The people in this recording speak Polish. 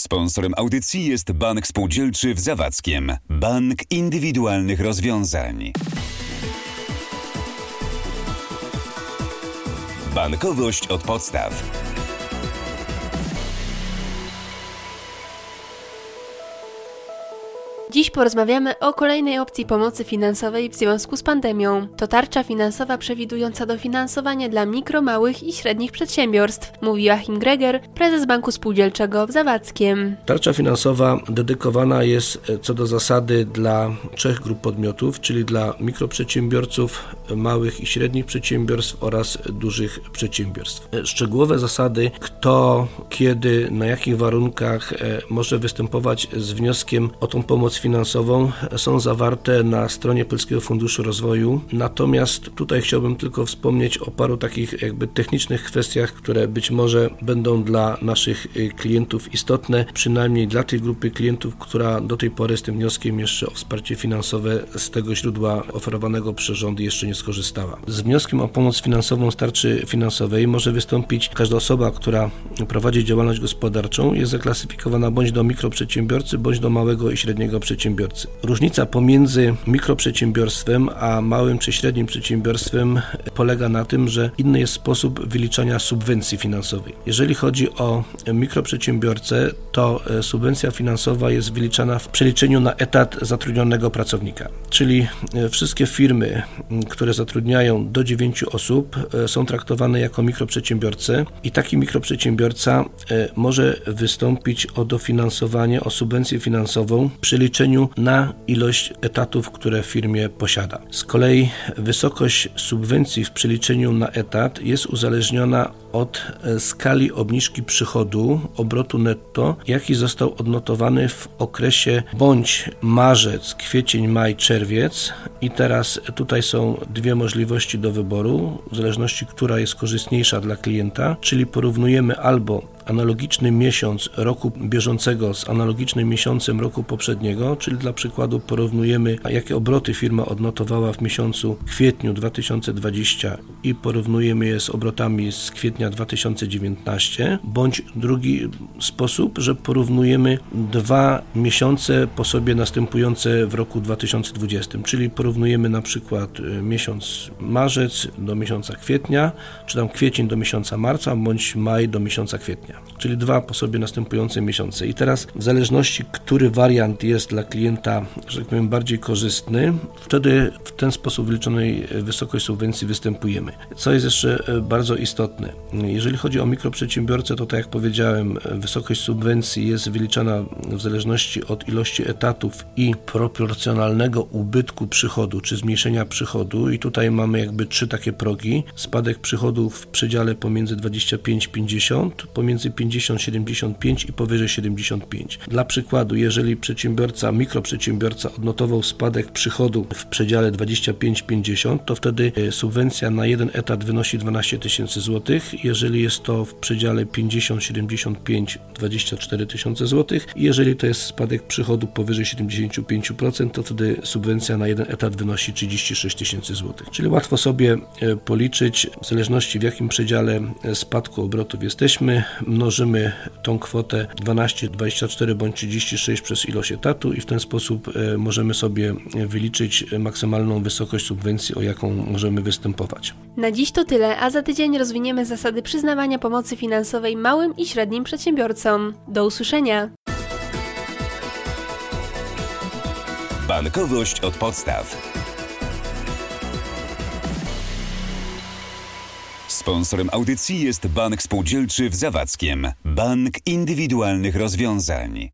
Sponsorem audycji jest Bank Spółdzielczy w Zawadzkiem. Bank indywidualnych rozwiązań. Bankowość od podstaw. Dziś porozmawiamy o kolejnej opcji pomocy finansowej w związku z pandemią. To tarcza finansowa przewidująca dofinansowanie dla mikro, małych i średnich przedsiębiorstw, mówi Joachim Greger, prezes Banku Spółdzielczego w Zawadzkiem. Tarcza finansowa dedykowana jest co do zasady dla 3 grup podmiotów, czyli dla mikroprzedsiębiorców, małych i średnich przedsiębiorstw oraz dużych przedsiębiorstw. Szczegółowe zasady, kto, kiedy, na jakich warunkach może występować z wnioskiem o tą pomoc finansową, są zawarte na stronie Polskiego Funduszu Rozwoju. Natomiast tutaj chciałbym tylko wspomnieć o paru takich technicznych kwestiach, które być może będą dla naszych klientów istotne, przynajmniej dla tej grupy klientów, która do tej pory z tym wnioskiem jeszcze o wsparcie finansowe z tego źródła oferowanego przez rząd jeszcze nie skorzystała. Z wnioskiem o pomoc finansową z tarczy finansowej może wystąpić każda osoba, która prowadzi działalność gospodarczą, jest zaklasyfikowana bądź do mikroprzedsiębiorcy, bądź do małego i średniego przedsiębiorcy. Różnica pomiędzy mikroprzedsiębiorstwem a małym czy średnim przedsiębiorstwem polega na tym, że inny jest sposób wyliczania subwencji finansowej. Jeżeli chodzi o mikroprzedsiębiorcę, to subwencja finansowa jest wyliczana w przeliczeniu na etat zatrudnionego pracownika. Czyli wszystkie firmy, które zatrudniają do 9 osób, są traktowane jako mikroprzedsiębiorcy i taki mikroprzedsiębiorca może wystąpić o dofinansowanie, o subwencję finansową w przeliczeniu na ilość etatów, które w firmie posiada. Z kolei wysokość subwencji w przeliczeniu na etat jest uzależniona od skali obniżki przychodu, obrotu netto, jaki został odnotowany w okresie bądź marzec, kwiecień, maj, czerwiec. I teraz tutaj są 2 możliwości do wyboru, w zależności która jest korzystniejsza dla klienta, czyli porównujemy albo analogiczny miesiąc roku bieżącego z analogicznym miesiącem roku poprzedniego, czyli dla przykładu porównujemy, jakie obroty firma odnotowała w miesiącu kwietniu 2020 i porównujemy je z obrotami z kwietnia 2019, bądź drugi sposób, że porównujemy 2 miesiące po sobie następujące w roku 2020, czyli porównujemy na przykład miesiąc marzec do miesiąca kwietnia, czy tam kwiecień do miesiąca marca, bądź maj do miesiąca kwietnia. Czyli 2 po sobie następujące miesiące. I teraz w zależności, który wariant jest dla klienta, że tak powiem, bardziej korzystny, wtedy w ten sposób wyliczonej wysokość subwencji występujemy. Co jest jeszcze bardzo istotne, jeżeli chodzi o mikroprzedsiębiorcę, to tak jak powiedziałem, wysokość subwencji jest wyliczana w zależności od ilości etatów i proporcjonalnego ubytku przychodu, czy zmniejszenia przychodu i tutaj mamy 3 takie progi. Spadek przychodu w przedziale pomiędzy 25-50, pomiędzy 50-75 i powyżej 75. Dla przykładu, jeżeli mikroprzedsiębiorca odnotował spadek przychodu w przedziale 25-50, to wtedy subwencja na 1 etat wynosi 12 tysięcy złotych. Jeżeli jest to w przedziale 50-75, 24 tysiące złotych. I jeżeli to jest spadek przychodu powyżej 75%, to wtedy subwencja na 1 etat wynosi 36 tysięcy złotych. Czyli łatwo sobie policzyć, w zależności w jakim przedziale spadku obrotów jesteśmy, mnożymy tą kwotę 12, 24 bądź 36 przez ilość etatu i w ten sposób możemy sobie wyliczyć maksymalną wysokość subwencji, o jaką możemy występować. Na dziś to tyle, a za tydzień rozwiniemy zasady przyznawania pomocy finansowej małym i średnim przedsiębiorcom. Do usłyszenia! Bankowość od podstaw. Sponsorem audycji jest Bank Spółdzielczy w Zawadzkiem. Bank indywidualnych rozwiązań.